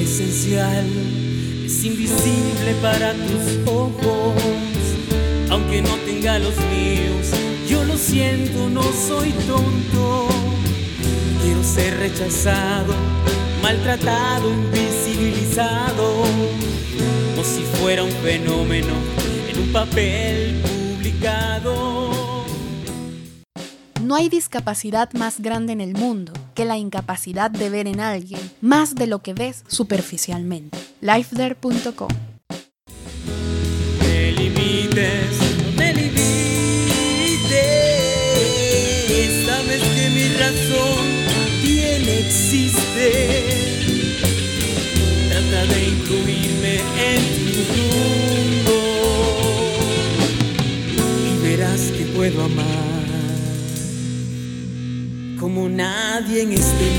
esencial, es invisible para tus ojos. Aunque no tenga los míos, yo lo siento, no soy tonto. Quiero ser rechazado, maltratado, invisibilizado, como si fuera un fenómeno en un papel publicado. No hay discapacidad más grande en el mundo que la incapacidad de ver en alguien más de lo que ves superficialmente. Lifeder.com. Me limites, no me limites. Sabes que mi razón tiene, existe. Trata de incluirme en tu mundo y verás que puedo amar como nadie en este